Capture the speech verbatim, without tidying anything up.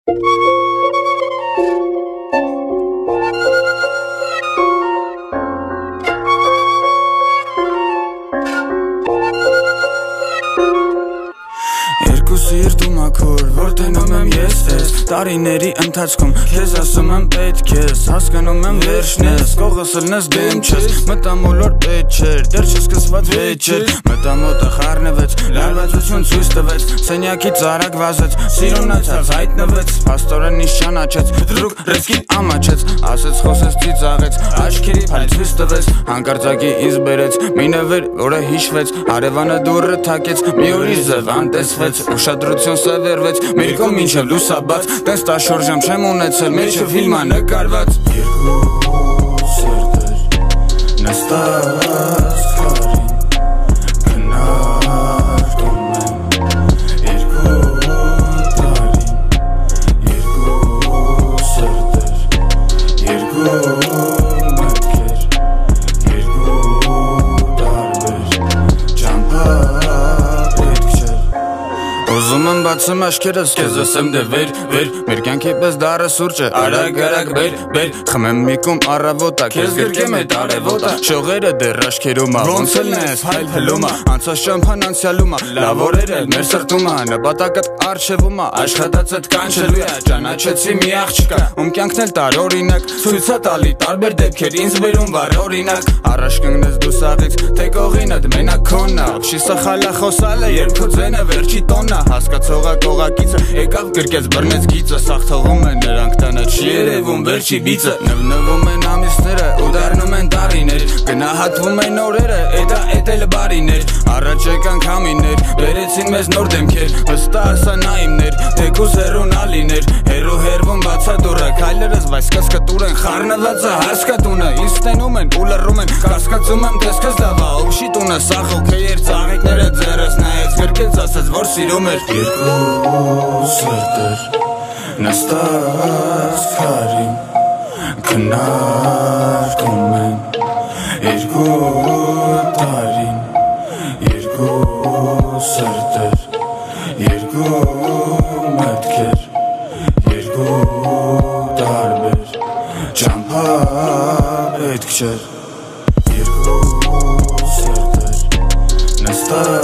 Սիրտում ակոր, որ տենում եմ ես ես Տարիների ընթացքում քեզ ասում եմ պետք ես Հասկանում եմ վերջն ես, կողս ըլնես դեմ չես Մտամոլոր պետ չեր, դեր չսկսված վեճեր Մտամոտը խառնվեց, լարվածություն ցույց տվեց Սենյակից արագ վազեց, սիրունացած հայտնվեց Պաստորեն ինձ ճանաչեց, դրուկ ռեսկի ամաչեց Ասեց խոսեց ծիծաղեց, աչքերի փայլ ցույց տվեց Հանկարծակի ինձ բերեց, մի նվեր, որը հիշվեց Հարևանը դուռը թակեց, մի օրի զև անտեսվեց Ուշադրություն սևեռվեց, մեր կողմ մինչև լուսաբաց Տես տաշոր ժամ չեմ ունեցել, մեջը ֆիլմա նկարված Երկու սերտեր նստած քարին Քննարկում են երկու տարին Երկու սերտեր, երկու մտքեր Երկու տարբեր ճամփա պետք չէ Ուզում եմ բացեմ աչքերս, քեզ ասեմ դե վեր, վեր Մեր կյանքի պես դառը սուրճը, արագ, արագ, բեր, բեր Խմեմ մի կում առավոտա, քեզ գրկեմ էտ արևոտա Շողերը դեռ աչքերում ա, ոնց ելն ես հայլ հլում ա Անցած ճամփան անցյալում ա, լավ օրեր էլ մեր սրտում ա Նպատակդ առջևում ա, աշխատածդ կանչելու ա Ճանաչեցի մի աղջկա, ում կյանքն էլ տարօրինակ Ցույց ա տալի տարբեր դեպքեր, ինձ բերում վառ օրինակ Առաջ կընկնես դու սաղից, թե կողինդ մենակ քոնն ա Ապշի սխալա խոսալը, երբ քո ձենը վերջի տոնն ա Հասկացողա կողակիցը, եկավ գրկեց բռնեց գիծը Սաղ թողում են նրանք տանը, չի երևում վերջի բիծը Նվնվում են ամիսները, ու դառնում են տարիներ Գնահատվում են օրերը, էդա էդ էլ բարիներ Առաջ եկան քամիներ, բերեցին մեզ նոր դեմքեր Վստահ ասա նայիմներ, թեկուզ հեռուն ալիներ Հեռու հեռվում բացադուռը, քայլերս վայս կասկտուր են Խառնվածը հասկատունը, ինձ ստենում են ու լռում են Կասկածում եմ տեսքս լավա, ողշի տունը Սաղ օքեյեր ծաղիկները ձերս նայեց Գրկեց ասեց, որ սիրում էր Երկու սերտեր նստած քարին Քննարկում են երկու տարին Երկու սերտեր, երկու մտքեր Երկու տարբեր ճամփա պետք չէ Երկու սերտեր նստած